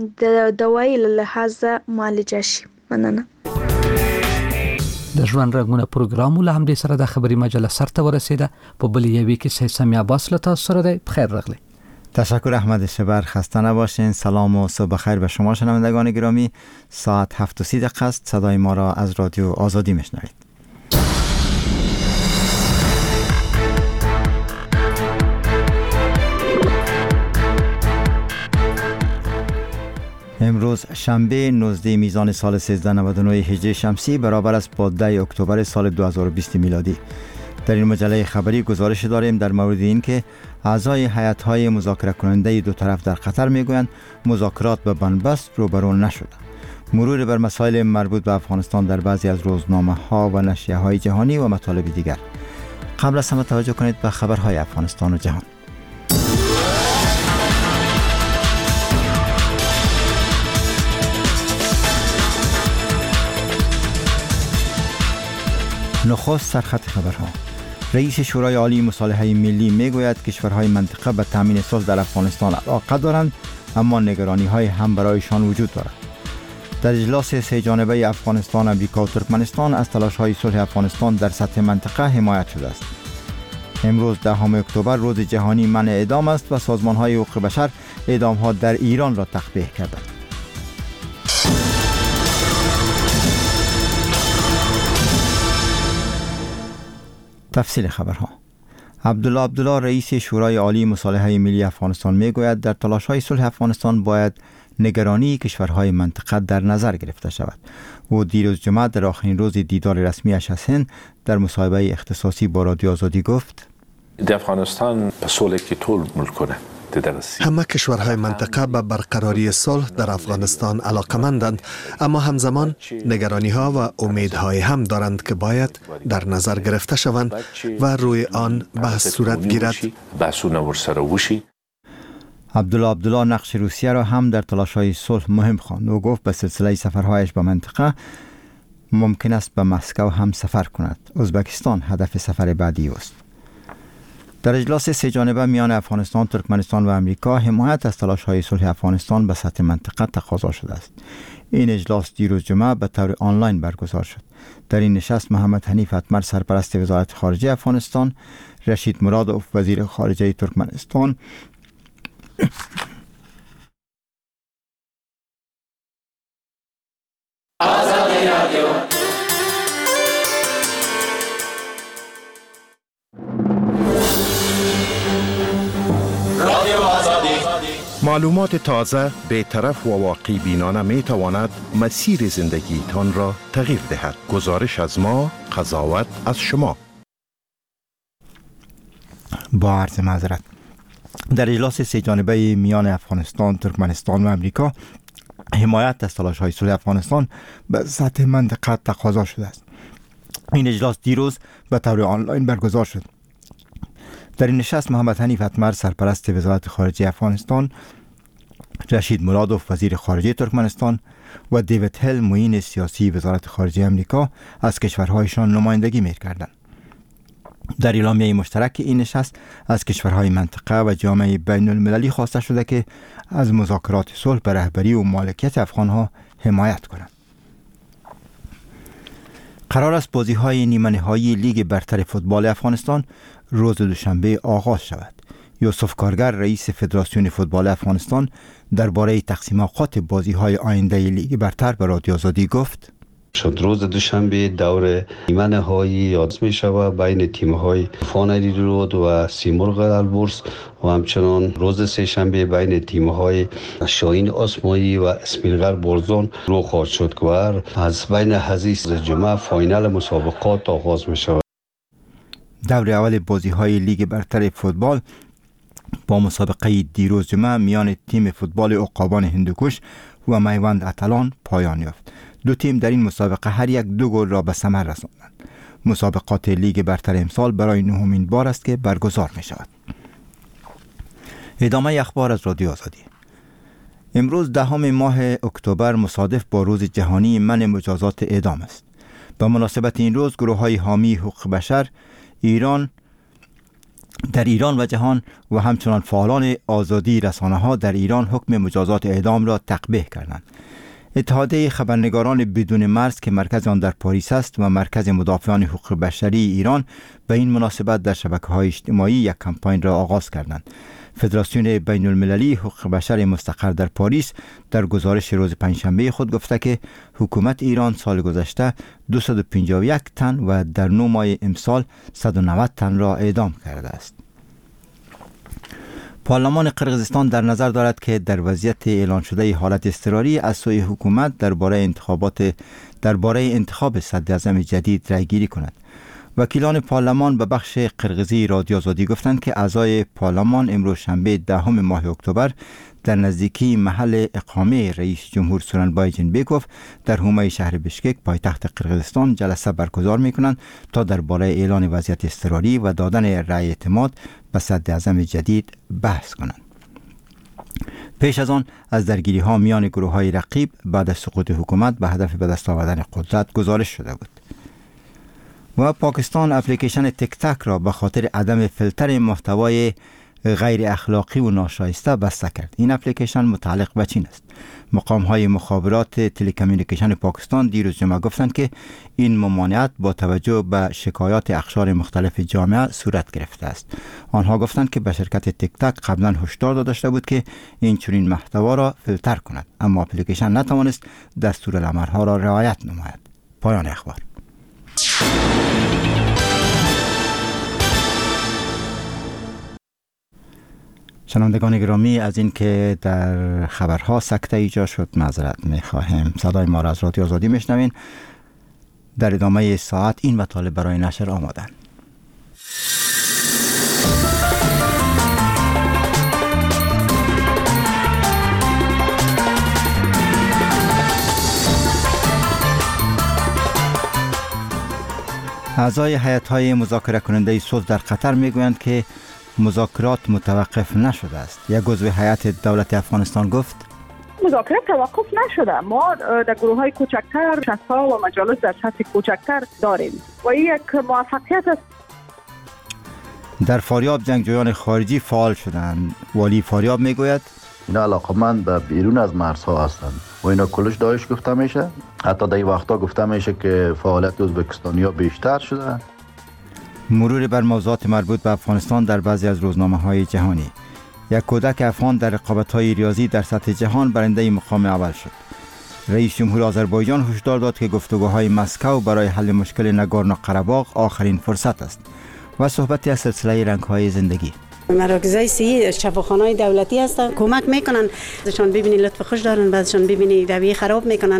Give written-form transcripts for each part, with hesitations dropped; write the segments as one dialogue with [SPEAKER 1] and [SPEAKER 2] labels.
[SPEAKER 1] د دوایی له لحاظه معالجه شي. مننه.
[SPEAKER 2] د ژوند رنګونه پروګرام له همدې سره د خبري مجله سرته ورسیده. په بل یوې کې سامي عباس له تاسو سره دی. بخیر راغلی.
[SPEAKER 3] تشکر احمد شبر. خسته نباشین. سلام و صبح بخیر به شما شنوندگان گرامی. ساعت 7:30 است. صدای ما را از رادیو آزادی میشنوید. امروز شنبه 19 میزان سال 1399 هجری شمسی برابر است با 10 اکتبر سال 2020 میلادی. در این مجله خبری گزارش داریم در مورد این که اعضای هیئت‌های مذاکره کننده دو طرف در قطر میگویند مذاکرات به بنبست روبرو نشده. مرور بر مسائل مربوط به افغانستان در بعضی از روزنامه‌ها و نشریه‌های جهانی و مطالب دیگر. قبل از همه توجه کنید به خبرهای افغانستان و جهان. نخست سرخط خبرها. رئیس شورای عالی مصالحه ملی میگوید کشورهای منطقه به تامین صلح در افغانستان علاقه دارند، اما نگرانی‌های هم برایشان وجود دارد. در اجلاس سه جانبه افغانستان، امریکا و ترکمنستان از تلاش‌های صلح افغانستان در سطح منطقه حمایت شده است. امروز 10 اکتبر روز جهانی منع اعدام است و سازمان‌های حقوق بشر اعدام‌ها در ایران را تقبیح کردند. تفصیل خبرها. عبدالله رئیس شورای عالی مصالحه ملی افغانستان میگوید در تلاش‌های صلح افغانستان باید نگرانی کشورهای منطقه در نظر گرفته شود. او دیروز جمعه در آخرین روز دیدار رسمیش از هند در مصاحبه اختصاصی با رادیو آزادی گفت:
[SPEAKER 4] در افغانستان په سوله کې ټول ملکونه
[SPEAKER 5] همه کشورهای منطقه به برقراری صلح در افغانستان علاقمندند، اما همزمان نگرانی ها و امیدهای هم دارند که باید در نظر گرفته شوند و روی آن بحث صورت گیرد.
[SPEAKER 3] عبدالله نقش روسیه را هم در تلاش‌های صلح مهم خواند. او گفت به سلسله سفرهایش به منطقه ممکن است به مسکو هم سفر کند. ازبکستان هدف سفر بعدی است. در اجلاس سه جانبه میان افغانستان، ترکمنستان و امریکا حمایت از تلاش‌های صلح افغانستان به سطح منطقه تقاضا شده است. این اجلاس دیروز جمعه به طور آنلاین برگزار شد. در این نشست محمد حنیف اتمر سرپرست وزارت خارجه افغانستان، رشید مرادوف وزیر خارجه ترکمنستان
[SPEAKER 6] معلومات تازه، بی‌طرف و واقعی بینانه می تواند مسیر زندگیتان را تغییر دهد. گزارش از ما، قضاوت از شما.
[SPEAKER 3] با عرض معذرت. در اجلاس سه جانبه میان افغانستان، ترکمنستان و امریکا حمایت از تلاش‌های صلح افغانستان به سطح منطقه تقاضا شده است. این اجلاس دیروز به طور آنلاین برگزار شد. در این نشست محمد حنیف اتمر سرپرست وزارت خارجه افغانستان، رشید مرادوف وزیر خارجه ترکمنستان و دیوید هل معین سیاسی وزارت خارجه امریکا از کشورهایشان نمایندگی می‌کردند. در اعلامیه مشترک این نشست از کشورهای منطقه و جامعه بین المللی خواسته شده که از مذاکرات صلح به رهبری و مالکیت افغانها حمایت کنند. قرار است بازی‌های نیمه نهایی لیگ برتر فوتبال افغانستان روز دوشنبه آغاز شود. یوسف کارگر رئیس فدراسیون فوتبال افغانستان درباره تقسیم اوقات بازی‌های آینده لیگ برتر به رادیو آزادی گفت:
[SPEAKER 7] شد روز دوشنبه دور نیمه نهایی یاد می شود بین تیم‌های فانری رود و سیمرغ البرز و همچنان روز سه شنبه بین تیم‌های شاهین آسمایی و اسمیلگر برزون رو خواهد شد که از بین حزیز جمعه فاینال مسابقات آغاز می شود.
[SPEAKER 3] دور اول بازی‌های لیگ برتر فوتبال با مسابقه دیروز جمعه میان تیم فوتبال عقابان هندوکش و میوند اتلان پایان یافت. دو تیم در این مسابقه هر یک 2 گل را به ثمر رساندند. مسابقات لیگ برتر امسال برای 9مین بار است که برگزار می شود. ادامه اخبار از رادیو آزادی. امروز 10 ماه اکتبر مصادف با روز جهانی منع مجازات اعدام است. به مناسبت این روز گروه‌های حامی حقوق بشر ایران در ایران و جهان و همچنان فعالان آزادی رسانه‌ها در ایران حکم مجازات اعدام را تقبیح کردند. اتحادیه خبرنگاران بدون مرز که مرکز آن در پاریس است و مرکز مدافعان حقوق بشری ایران به این مناسبت در شبکه‌های اجتماعی یک کمپاین را آغاز کردند. فدراسیون بین المللی حقوق بشر مستقر در پاریس در گزارش روز پنجشنبه خود گفته که حکومت ایران سال گذشته 251 تن و در 9 ماه امسال 190 تن را اعدام کرده است. پارلمان قرقیزستان در نظر دارد که در وضعیت اعلان شده حالت اضطراری از سوی حکومت درباره انتخاب صدراعظم جدید رأیگیری کند. وکیلان پارلمان به بخش قرقیزی رادیو آزادی گفتند که اعضای پارلمان امروز شنبه 10 ماه اکتبر در نزدیکی محل اقامه رئیس جمهور سورنبای جینبکوف در حومه شهر بشکک پایتخت قرقیزستان جلسه برگزار می‌کنند تا درباره اعلان وضعیت اضطراری و دادن رأی اعتماد به صدراعظم جدید بحث کنند. پیش از آن از درگیری‌ها میان گروه‌های رقیب بعد از سقوط حکومت به هدف به دست آوردن قدرت گزارش شده بود. و پاکستان اپلیکیشن تیک تاک را به خاطر عدم فیلتر محتوای غیر اخلاقی و ناشایسته بسته کرد. این اپلیکیشن متعلق به چین است. مقام‌های مخابرات تلکامیونیکیشن پاکستان دیروز جمعه گفتند که این ممانعت با توجه به شکایات اقشار مختلف جامعه صورت گرفته است. آنها گفتند که به شرکت تیک تاک قبلا هشدار داده بود که این چنین محتوا را فیلتر کند، اما اپلیکیشن نتوانست دستورالعمل‌ها را رعایت نماید. پایان اخبار. شنوندگان گرامی، از این که در خبرها سکته ایجاد شد معذرت می‌خواهیم. صدای ما را از رادیو آزادی میشنوین. در ادامه ساعت این مطالب برای نشر آمادن. اعضای هیئت‌های مذاکره کننده صلح در قطر میگویند که مذاکرات متوقف نشده است. یک عضو هیئت دولت افغانستان گفت
[SPEAKER 8] مذاکرات توقف نشده. ما در گروه‌های کوچکتر، شست‌ها و مجالس در سطح کوچکتر داریم و این یک موفقیت است.
[SPEAKER 3] در فاریاب جنگجویان خارجی فعال شدند. والی فاریاب میگوید
[SPEAKER 9] اینا علاقمند به بیرون از مرزها هستند و اینا کلش داعش گفته میشه. حتی در این وقتا گفته میشه که فعالیت ازبکستانی‌ها بیشتر شده.
[SPEAKER 3] مرور بر موضوعات مربوط به افغانستان در بعضی از روزنامه‌های جهانی. یک کودک افغان در رقابت‌های ریاضی در سطح جهان برنده مقام اول شد. رئیس جمهور آذربایجان هشدار داد که گفتگوهای مسکو برای حل مشکل ناگورنو قره‌باغ آخرین فرصت است. و صحبتی از سلسله رنگ‌های زندگی.
[SPEAKER 10] مراکزهای صحی شفاخانه‌های دولتی هستند، کمک میکنن. ازشان ببینی لطف خوش دارن، بعدشان ببینی رویه خراب میکنن.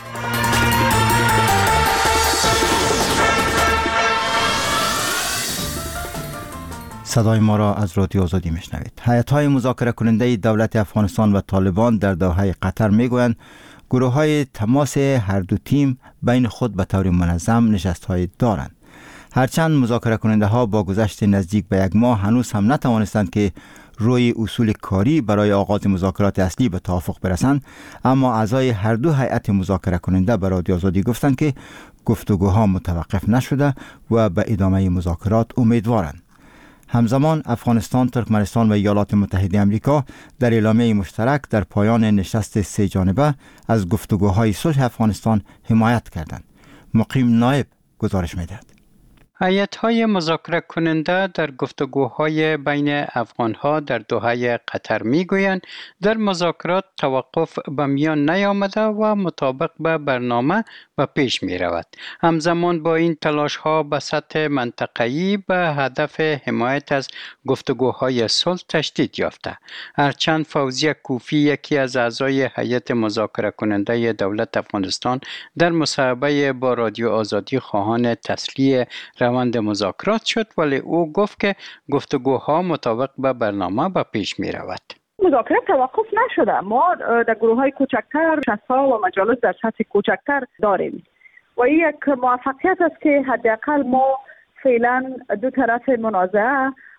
[SPEAKER 3] صدای ما را از رادیو آزادی میشنوید. هیئت‌های مذاکره کننده دولت افغانستان و طالبان در دوحه قطر میگویند گروه‌های تماس هر دو تیم بین خود به طور منظم نشست‌های دارند. هرچند مذاکره کننده ها با گذشت نزدیک به یک ماه هنوز هم نتوانستند که روی اصول کاری برای آغاز مذاکرات اصلی به توافق برسند، اما اعضای هر دو هیئت مذاکره کننده به رادیو آزادی گفتند که گفتگوها متوقف نشده و به ادامه مذاکرات امیدوارند. همزمان افغانستان، ترکمنستان و ایالات متحده آمریکا در اعلامیه مشترک در پایان نشست سه جانبه از گفتگوهای صلح افغانستان حمایت کردند. مقیم نایب گزارش می‌دهد.
[SPEAKER 11] هیئت‌های مذاکره کننده در گفتگوهای بین افغان‌ها در دوحه قطر می‌گویند در مذاکرات توقف به میان نیامده و مطابق به برنامه به پیش می‌رود. همزمان با این تلاش‌ها به سطح منطقه‌ای به هدف حمایت از گفتگوهای صلح تشدید یافته. هرچند فوزیه کوفی، یکی از اعضای هیئت مذاکره کننده دولت افغانستان، در مصاحبه با رادیو آزادی خواهان تسلیح روند مذاکرات شد، ولی او گفت که گفتگوها مطابق به برنامه به پیش می رود.
[SPEAKER 8] مذاکرات توقف نشده. ما در گروه‌های کوچکتر، شست‌ها و مجالس در سطح کوچکتر داریم و این یک موفقیت است که حداقل ما فعلا دو طرف منازعه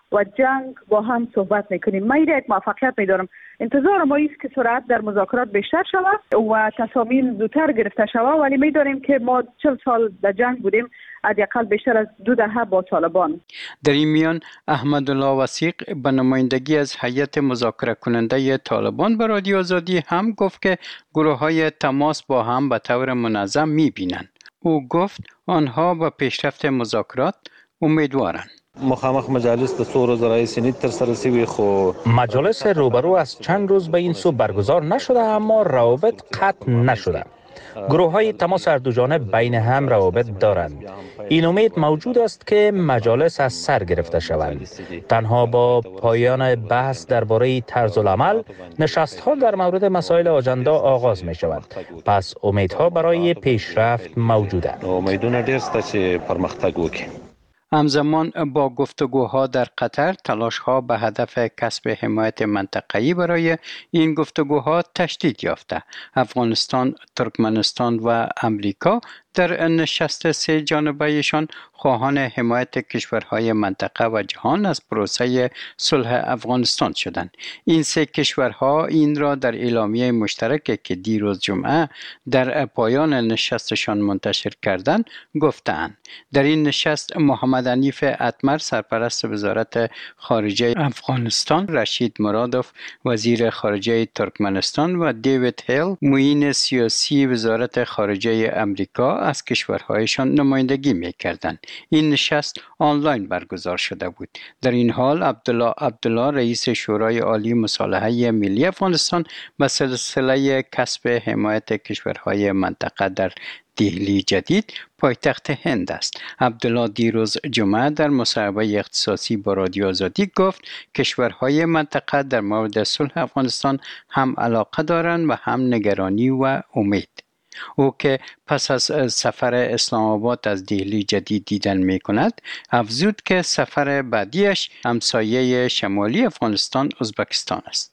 [SPEAKER 8] و جنگ با هم صحبت میکنیم. من یک موفقیت میدارم. انتظار ما است که سرعت در مذاکرات بیشتر شود و تصامیم زودتر گرفته شود، ولی میدانیم که ما 40 سال در جنگ بودیم، حداقل بیشتر از 2 دهه با طالبان.
[SPEAKER 11] در این میان احمدالله وثیق به نمایندگی از هیئت مذاکره کننده طالبان به رادیو آزادی هم گفت که گروه‌های تماس با هم به طور منظم می‌بینند. او گفت آنها به پیشرفت مذاکرات امیدوارند.
[SPEAKER 12] مخامخ مجالس د څو ورځو راهیسې نه ترسره شوي، خو
[SPEAKER 13] مجالس روبرو از چند روز به این سو برگزار نشده، اما روابط قطع نشده. گروه های تماس هر دو جانب بین هم روابط دارند. این امید موجود است که مجالس از سر گرفته شوند. تنها با پایان بحث درباره طرز العمل، نشست ها در مورد مسائل آجندا آغاز می شود. پس امیدها برای پیشرفت موجوده.
[SPEAKER 12] امیدونه ډیر شته چې پرمختګ وکړي.
[SPEAKER 11] همزمان با گفتگوها در قطر، تلاش‌ها به هدف کسب حمایت منطقه‌ای برای این گفتگوها تشدید یافته. افغانستان، ترکمنستان و امریکا در نشست 3 جانبه‌ایشان خواهان حمایت کشورهای منطقه و جهان از پروسه صلح افغانستان شدند. این 3 کشورها این را در اعلامیه مشترکی که دیروز جمعه در پایان نشستشان منتشر کردند گفتند. در این نشست محمد حنیف اتمر سرپرست وزارت خارجه افغانستان، رشید مرادوف وزیر خارجه ترکمنستان و دیوید هیل معین سیاسی وزارت خارجه امریکا از کشورهایشان نمایندگی می‌کردند. این نشست آنلاین برگزار شده بود. در این حال عبدالله رئیس شورای عالی مصالحه ملی افغانستان به سلسله کسب حمایت کشورهای منطقه در دهلی جدید پایتخت هند است. عبدالله دیروز جمعه در مصاحبه اختصاصی با رادیو آزادی گفت کشورهای منطقه در مورد صلح افغانستان هم علاقه دارند و هم نگرانی و امید. او که پس از سفر اسلام آباد از دهلی جدید دیدن می کند، افزود که سفر بعدیش همسایه شمالی افغانستان ازبکستان است.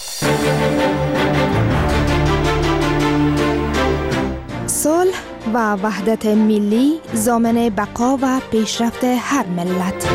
[SPEAKER 14] صلح و وحدت ملی ضامن بقا و پیشرفت هر ملت.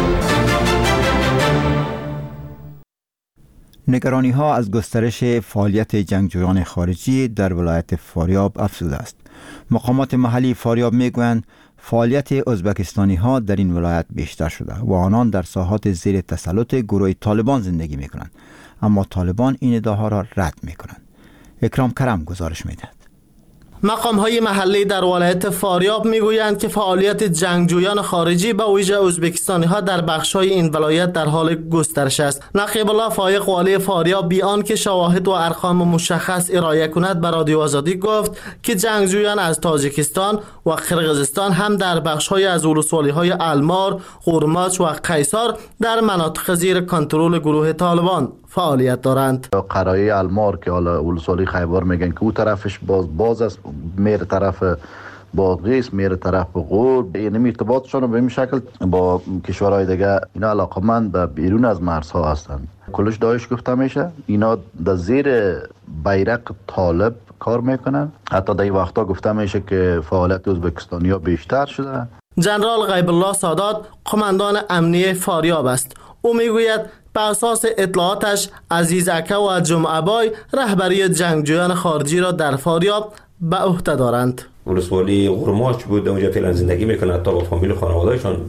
[SPEAKER 3] نگرانی ها از گسترش فعالیت جنگجویان خارجی در ولایت فاریاب افزوده است. مقامات محلی فاریاب میگویند فعالیت ازبکستانی ها در این ولایت بیشتر شده و آنان در ساحات زیر تسلط گروه طالبان زندگی میکنند، اما طالبان این ادعاها را رد میکنند. اکرام کرم گزارش میدهد.
[SPEAKER 15] مقام‌های محلی در ولایت فاریاب میگویند که فعالیت جنگجویان خارجی به ویژه ازبکستانی‌ها در بخش‌های این ولایت در حال گسترش است. نقیب الله فایق والی فاریاب بی آنکه شواهد و ارقام مشخص ارائه کند به رادیو آزادی گفت که جنگجویان از تاجیکستان و قرقیزستان هم در بخش‌های از ولسوالی‌های المار، قورماچ و قیصر در مناطق زیر کنترل گروه طالبان فعالیت دارند.
[SPEAKER 9] قرایه المار که حالا ولسوالی خیبر میگن که او طرفش باز است، میره طرف بادغیس، میره طرف غور. این ارتباطشون به این شکل با کشورهای دیگه اینا علاقمند به بیرون از مرزها هستند. کلش داعش گفته میشه. اینا در زیر بیرق طالب کار میکنن. حتی در این وقتا گفته میشه که فعالیت ازبکستانیا بیشتر شده.
[SPEAKER 15] جنرال غیب الله سادات قماندان امنیه فاریاب است. او میگوید به اساس اطلاعاتش عزیز اکه و جمعه بای رهبری جنگجویان خارجی را در فاریاب به عهده دارند.
[SPEAKER 16] ولسوالی قورماچ بود، اونجا فعلا زندگی میکنه، تا با فامیل خانوادهشون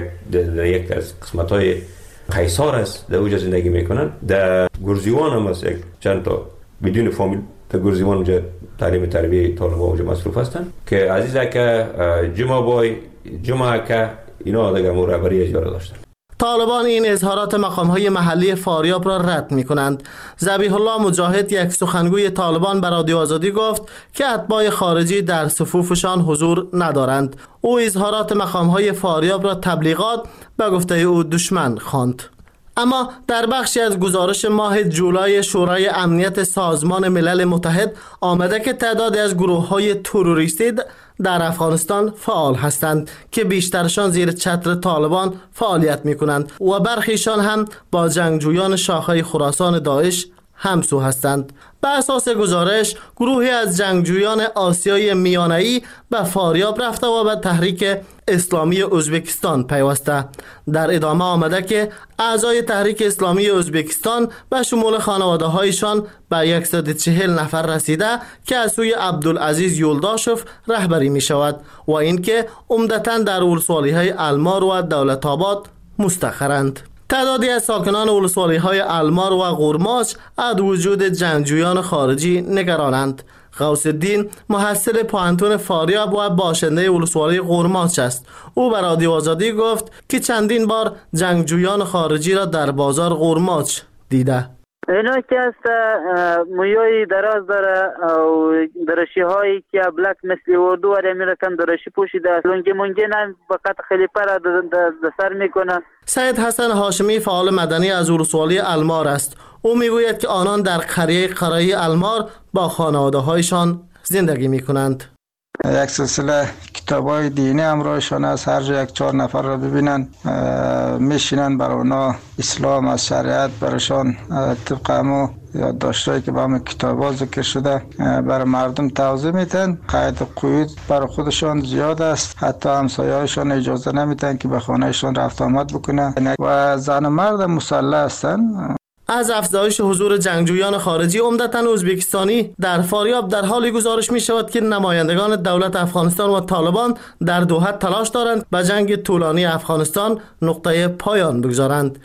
[SPEAKER 16] در یک از قسمت‌های قیصر است، در اونجا زندگی میکنن. در گرزیوان هم است، چند تا بدون فامیل در گرزیوان اونجا تعلیم تربیه طالبان اونجا مصروف هستن که عزیز اکه، جمعه بای، جمعه اکه اینا دیگه رهبری اجاره داشتن.
[SPEAKER 15] طالبان این اظهارات مقام‌های محلی فاریاب را رد می‌کنند. ذبیح الله مجاهد یک سخنگوی طالبان به رادیو آزادی گفت که اتباع خارجی در صفوفشان حضور ندارند. او اظهارات مقام‌های فاریاب را تبلیغات به گفته او دشمن خواند. اما در بخشی از گزارش ماه جولای شورای امنیت سازمان ملل متحد آمده که تعدادی از گروه‌های تروریستی در افغانستان فعال هستند که بیشترشان زیر چتر طالبان فعالیت می‌کنند و برخیشان هم با جنگجویان شاخه خراسان داعش همسو هستند. به اساس گزارش گروهی از جنگجویان آسیای میانه‌ای به فاریاب رفته و به تحریک اسلامی ازبکستان پیوسته. در ادامه آمده که اعضای تحریک اسلامی ازبکستان به شمول خانواده‌هایشان به 140 نفر رسیده که از سوی عبدالعزیز یولداشف رهبری می شود و اینکه عمدتاً در ولسوالی‌های المار و دولت‌آباد مستقرند. تعدادی از ساکنان ولسوالی‌های المار و قرماچ از وجود جنگجویان خارجی نگرانند. غوث الدین محصل پوهنتون فاریاب و باشنده ولسوالی قرماچ است. او به رادیو آزادی گفت که چندین بار جنگجویان خارجی را در بازار قرماچ دیده.
[SPEAKER 17] اینا که است مویای دراز داره و درشی هایی که بلک مثل اردو و امیرکان درشی پوشیده است. لنگی منگی نه فقط خلیفه را سر میکنه.
[SPEAKER 15] سید حسن هاشمی فعال مدنی از ولسوالی المار است. او میگوید که آنان در قریه قرایی المار با خانواده هایشان زندگی میکنند.
[SPEAKER 18] یک سلسله کتابای دینی همراهشان است. هر جا 1-4 نفر را ببینن میشینن برای اونا اسلام از شریعت برشان طبق همو یادداشتایی که با همه کتابا ذکر شده برای مردم توضیح میتن. قید قیود برای خودشان زیاد است. حتی همسایه‌هایشان اجازه نمیتن که به خانهشان رفت آمد بکنن و زن و مرد مسلح هستن.
[SPEAKER 15] از افزایش حضور جنگجویان خارجی عمدتاً ازبکستانی در فاریاب در حالی گزارش می شود که نمایندگان دولت افغانستان و طالبان در دوحه تلاش دارند به جنگ طولانی افغانستان نقطه پایان بگذارند.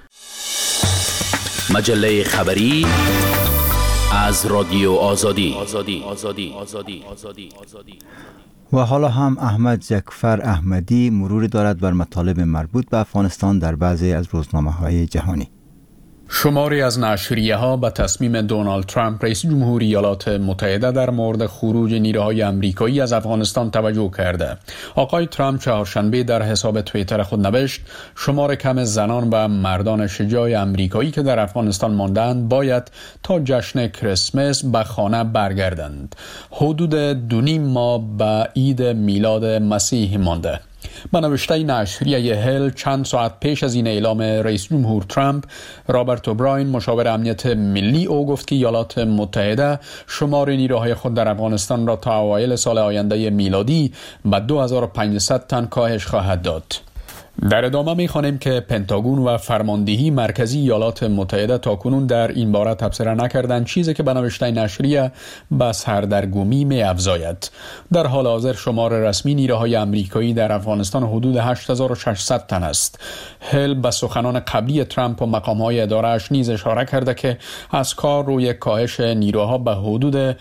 [SPEAKER 19] مجله خبری از رادیو آزادی.
[SPEAKER 3] و حالا هم احمد جعفر احمدی مرور دارد بر مطالب مربوط به افغانستان در بعضی از روزنامه‌های جهانی.
[SPEAKER 20] شماری از نشریه‌ها به تصمیم دونالد ترامپ رئیس جمهوری ایالات متحده در مورد خروج نیروهای آمریکایی از افغانستان توجه کرده. آقای ترامپ چهارشنبه در حساب توییتر خود نوشت شمار کم زنان و مردان شجاع آمریکایی که در افغانستان ماندند باید تا جشن کریسمس به خانه برگردند. حدود 2.5 ماه به عید میلاد مسیح مانده. به نوشته نشریه هل چند ساعت پیش از این اعلام رئیس جمهور ترامپ، رابرت اوبراین مشاور امنیت ملی او گفت که ایالات متحده شمار نیروهای خود در افغانستان را تا اوایل سال آینده میلادی به 2500 تن کاهش خواهد داد. در ادامه می‌خوانیم که پنتاگون و فرماندهی مرکزی ایالات متحده تاکنون در این باره تبصره نکردند، چیزی که به نوشته نشریه به سردرگمی می‌افزاید. در حال حاضر شمار رسمی نیروهای آمریکایی در افغانستان حدود 8600 تن است. هل به سخنان قبلی ترامپ و مقام‌های اداره‌اش نیز اشاره کرده که از کار روی کاهش نیروها به حدود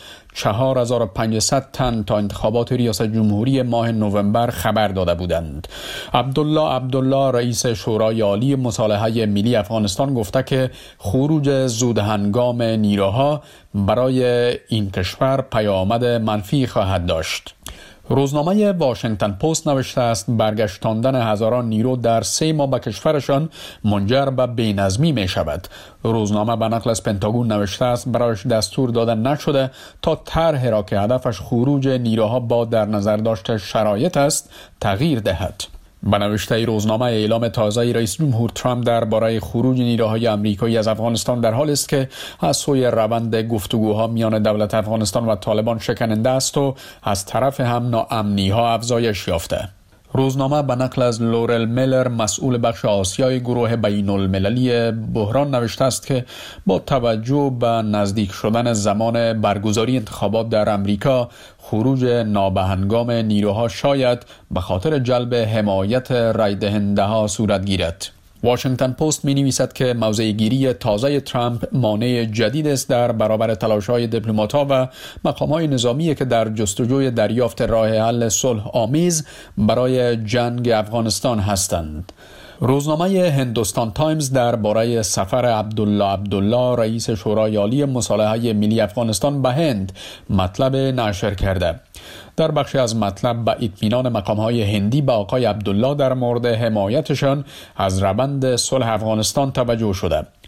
[SPEAKER 20] 4500 تن تا انتخابات ریاست جمهوری ماه نوامبر خبر داده بودند. عبدالله رئیس شورای عالی مصالحه ملی افغانستان گفته که خروج زودهنگام نیروها برای این کشور پیامد منفی خواهد داشت. روزنامه واشنگتن پست نوشته است برگشتاندن هزاران نیرو در 3 ماه به کشورشان منجر به بی‌نظمی می شود. روزنامه به نقل از پنتاگون نوشته است برایش دستور داده نشده تا طرحی را که هدفش خروج نیروها با در نظر داشته شرایط است تغییر دهد. به نوشته روزنامه اعلام تازه رئیس جمهور ترامپ درباره خروج نیروهای آمریکایی از افغانستان در حال است که از سوی روند گفتگوها میان دولت افغانستان و طالبان شکننده است و از طرف هم ناامنی‌ها افزایش یافته. روزنامه به نقل از لورل میلر مسئول بخش آسیای گروه بین‌المللی بحران نوشته است که با توجه به نزدیک شدن زمان برگزاری انتخابات در امریکا خروج نابهنگام نیروها شاید به خاطر جلب حمایت رای دهنده ها صورت گیرد. واشنگتن پست می نویسد که موضع گیری تازه ترامپ مانع جدید است در برابر تلاش‌های دیپلمات‌ها و مقام‌های نظامی که در جستجوی دریافت راه حل صلح آمیز برای جنگ افغانستان هستند. روزنامه هندوستان تایمز درباره سفر عبدالله رئیس شورای عالی مصالحه ملی افغانستان به هند مطلب نشر کرده. در بخشی از مطلب به اطمینان مقام‌های هندی به آقای عبدالله در مورد حمایتشان از روند صلح افغانستان توجه شده.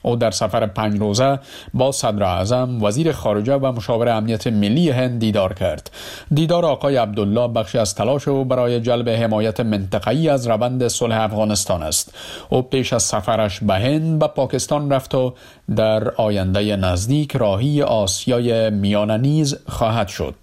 [SPEAKER 20] او در سفر 5 روزه با صدر اعظم، وزیر خارجه و مشاور امنیت ملی هند دیدار کرد. دیدار آقای عبدالله بخشی از تلاش او برای جلب حمایت منطقه‌ای از روند صلح افغانستان است. او پیش از سفرش به هند به پاکستان رفت و در آینده نزدیک راهی آسیای میانه نیز خواهد شد.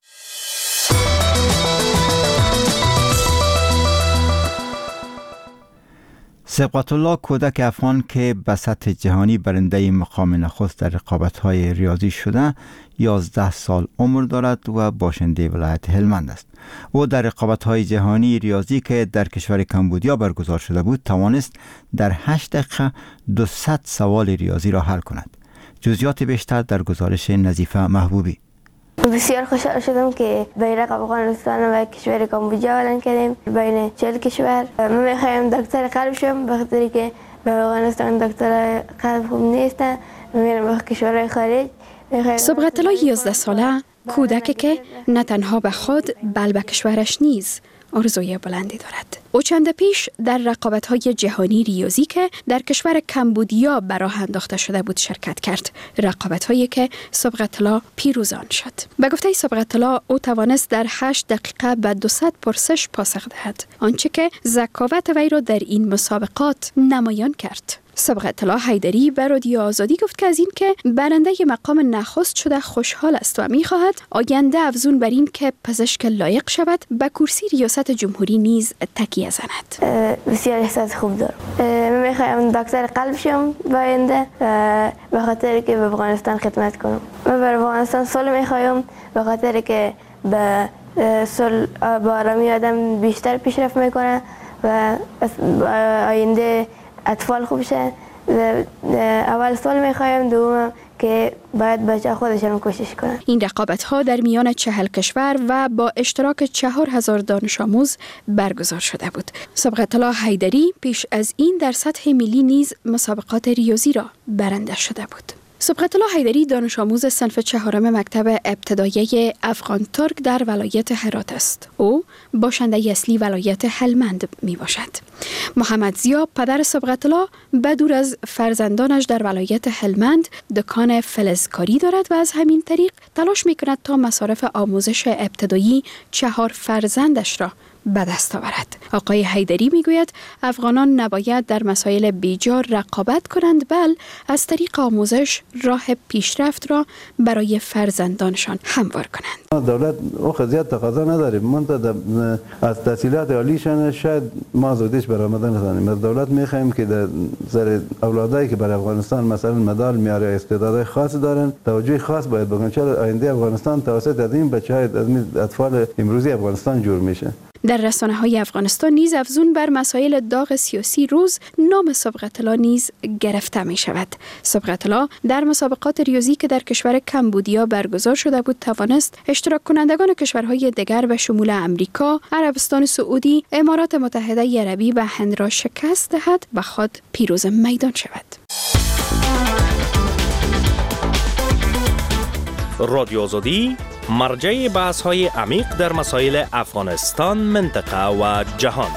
[SPEAKER 3] سبقت الله کودک افغان که به سطح جهانی برنده مقام نخست در رقابت‌های ریاضی شده 11 سال عمر دارد و باشنده ولایت هلمند است. او در رقابت‌های جهانی ریاضی که در کشور کمبودیا برگزار شده بود توانست در 8 دقیقه 200 سوال ریاضی را حل کند. جزئیات بیشتر در گزارش نظیفه محبوبی.
[SPEAKER 21] بسیار خوشحال شدم که بیرق افغانستان و کشور کامبوجا اعلان کردیم بین 40 کشور. من میخوایم دکتر قلب شم به خاطر که به افغانستان دکتر قلب خوب نیستن. میرم به کشورهای خارج.
[SPEAKER 22] سبقت الله 11 ساله کودکی که نه تنها به خود بل به کشورش نیز آرزوی بلندی دارد. او چند پیش در رقابت‌های جهانی ریاضی که در کشور کمبودیا به راه انداخته شده بود شرکت کرد. رقابت‌هایی که سبقت الله پیروز آن شد. به گفته سبقت الله او توانست در 8 دقیقه به 200 پرسش پاسخ دهد. آنچه که ذکاوت وی را در این مسابقات نمایان کرد. سبقت الله حیدری به رادیو آزادی گفت که از این که برنده مقام نخست شده خوشحال است و می‌خواهد آینده افزون بر این که پزشک لایق شود به کرسی ریاست جمهوری نیز تکیه زند.
[SPEAKER 21] بسیار احساس خوب دارم. من می‌خواهم دکتر قلب شم آینده به خاطر که به افغانستان خدمت کنم. من بر افغانستان صلح می‌خواهم به خاطر که به صلح با آرامی آدم بیشتر پیشرفت می‌کنه و آینده اطفال خوب شد. اول سال میخوایم دوم که باید بچه خودشون کوشش کنن.
[SPEAKER 22] این رقابت ها در میان 40 کشور و با اشتراک 4000 دانش آموز برگزار شده بود. سبقت الله حیدری پیش از این در سطح ملی نیز مسابقات ریاضی را برنده شده بود. سبقت الله حیدری دانش آموز صنف 4 مکتب ابتدایی افغان ترک در ولایت هرات است. او باشنده اصلی ولایت هلمند می باشد. محمد زیا پدر سبقت الله بدور از فرزندانش در ولایت هلمند دکان فلزکاری دارد و از همین طریق تلاش می کند تا مصارف آموزش ابتدایی 4 فرزندش را به دست آورد. آقای حیدری میگوید افغانان نباید در مسائل بیجا رقابت کنند بل از طریق آموزش راه پیشرفت را برای فرزندانشان هموار کنند.
[SPEAKER 23] دولت او خضیت تقاضا نداریم. منتها از تحصیلات عالیشان شاید ما زودش برآمده نتونیم. از دولت میخوایم که در سر اولادایی که برای افغانستان مثلا مدال میاره استعدادهای خاص دارن توجه خاص باید بکنن. چرا آینده افغانستان توسط از این بچه‌های از این اطفال امروزی افغانستان جور میشه.
[SPEAKER 22] در رسانه‌های افغانستان نیز افزون بر مسائل داغ سیاسی روز نام سبقت الله نیز گرفته می شود. سبقت الله در مسابقات ریاضی که در کشور کمبودیا برگزار شده بود توانست اشتراک کنندگان کشورهای دیگر به شمول امریکا، عربستان سعودی، امارات متحده عربی و هند را شکست دهد و خود پیروز میدان شود.
[SPEAKER 24] رادیو آزادی مرجع بحث‌های عمیق در مسائل افغانستان، منطقه و جهان.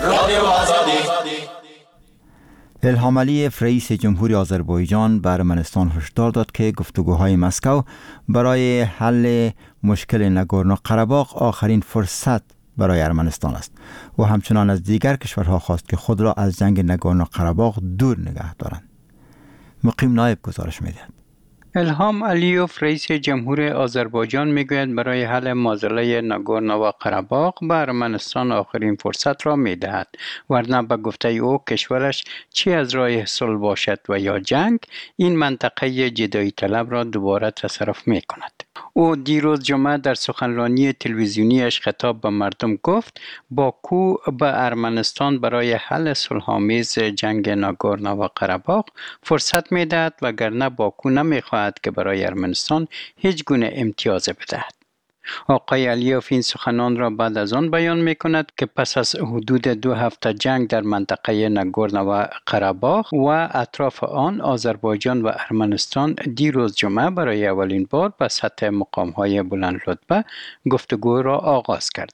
[SPEAKER 3] الهام علیف رئیس جمهوری آذربایجان به ارمنستان هشدار داد که گفتگوهای مسکو برای حل مشکل ناگورنو قره‌باغ آخرین فرصت برای ارمنستان است و همچنان از دیگر کشورها خواست که خود را از جنگ ناگورنو قره‌باغ دور نگه دارند. مقیم نایب گزارش می‌دهد.
[SPEAKER 11] الهام علیوف رئیس جمهور آذربایجان میگوید برای حل معضله ناگورنو و قره‌باغ به ارمنستان آخرین فرصت را میدهد، ورنه به گفته او کشورش چی از راه صلح باشد و یا جنگ این منطقه جدایی طلب را دوباره تصرف میکند. او دیروز جمعه در سخنرانی تلویزیونیش خطاب به مردم گفت باکو به ارمنستان برای حل صلح‌آمیز جنگ ناگورنو و قره‌باغ فرصت میدهد وگرنه باکو نمیخواهد که برای ارمنستان هیچ گونه امتیاز بدهد. آقای علیوف این سخنان را بعد از آن بیان می کند که پس از حدود 2 هفته جنگ در منطقه ناگورنو و قره‌باغ و اطراف آن آذربایجان و ارمنستان دیروز جمعه برای اولین بار به سطح مقام‌های بلند رتبه گفتگو را آغاز کردند.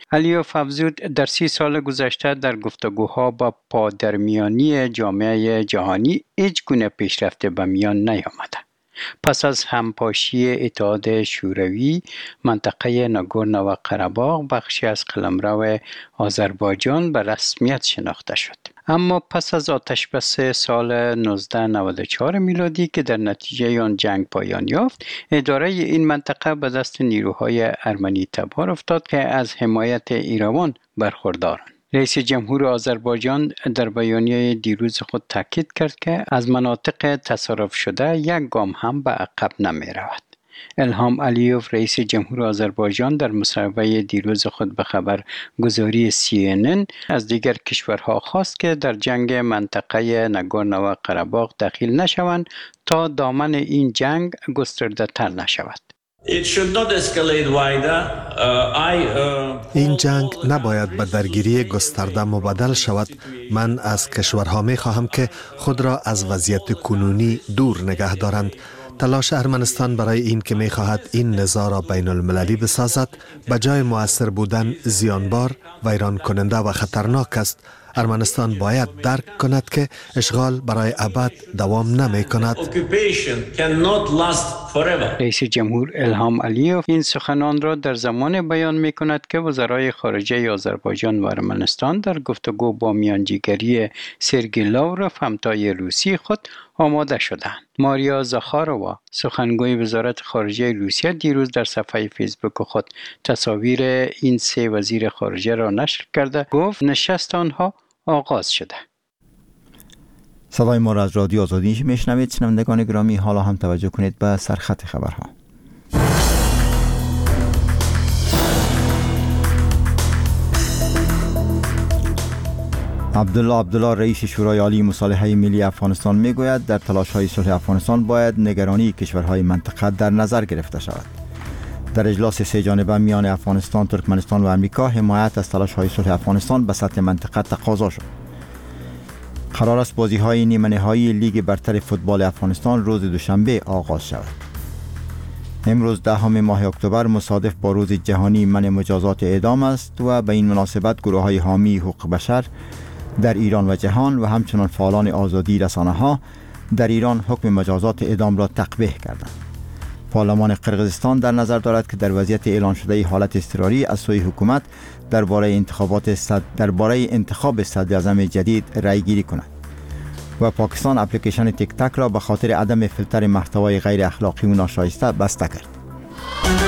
[SPEAKER 11] علیوف افزود در 30 سال گذشته در گفتگوها با پادرمیانی جامعه جهانی هیچ گونه پیشرفت به میان نیامده. پس از همپاشی اتحاد شوروی، منطقه ناگورنو و قره‌باغ بخشی از قلمرو آذربایجان به رسمیت شناخته شد. اما پس از آتشبس سال 1994 میلادی که در نتیجه آن جنگ پایان یافت، اداره این منطقه به دست نیروهای ارمنی تبار افتاد که از حمایت ایران برخوردارند. رئیس جمهور آذربایجان در بیانیه دیروز خود تاکید کرد که از مناطق تصرف شده یک گام هم به عقب نمی رود. الهام علیوف رئیس جمهور آذربایجان در مصاحبه دیروز خود به خبرگزاری CNN از دیگر کشورها خواست که در جنگ منطقه ناگورنو و قره‌باغ دخیل نشوند تا دامن این جنگ گسترده تر نشود.
[SPEAKER 1] این جنگ نباید به درگیری گسترده مبدل شود. من از کشورها می خواهم که خود را از وضعیت کنونی دور نگه دارند. تلاش ارمنستان برای این که می خواهد این نزاع را بین المللی بسازد، به جای مؤثر بودن زیانبار، ویران کننده و خطرناک است. ارمنستان باید درک کند که اشغال برای ابد دوام نمی کند.
[SPEAKER 11] رئیس جمهور الهام علیوف این سخنان را در زمان بیان می کند که وزرای خارجه آذربایجان و ارمنستان در گفتگو با میانجیگری سرگئی لاوروف همتای روسی خود آماده شدند. ماریا زاخاروا سخنگوی وزارت خارجه روسیه دیروز در صفحه فیسبوک خود تصاویر این سه وزیر خارجه را نشر کرده گفت نشست آنها آغاز شده.
[SPEAKER 3] صدای ما را از رادیو آزادی میشنوید. شنوندگان گرامی، حالا هم توجه کنید به سرخط خبرها. عبدالله رئیس شورای عالی مصالحه ملی افغانستان میگوید در تلاش‌های صلح افغانستان باید نگرانی کشورهای منطقه در نظر گرفته شود. در اجلاس سه جانبه میان افغانستان، ترکمنستان و امریکا، حمایت از تلاش‌های صلح افغانستان به سطح منطقه تقاضا شد. قرار است بازی‌های نیمه نهایی لیگ برتر فوتبال افغانستان روز دوشنبه آغاز شود. امروز 10 ماه اکتبر مصادف با روز جهانی منع مجازات اعدام است و به این مناسبت گروه‌های حامی حقوق بشر در ایران و جهان و همچنین فعالان آزادی رسانه‌ها در ایران حکم مجازات اعدام را تقبیح کردند. پارلمان قرقیزستان در نظر دارد که در وضعیت اعلان شده حالت اضطراری از سوی حکومت درباره انتخاب صدر اعظم جدید رأی گیری کند. و پاکستان اپلیکیشن تیک تاک را به خاطر عدم فیلتر محتوای غیر اخلاقی و ناشایسته بسته کرد.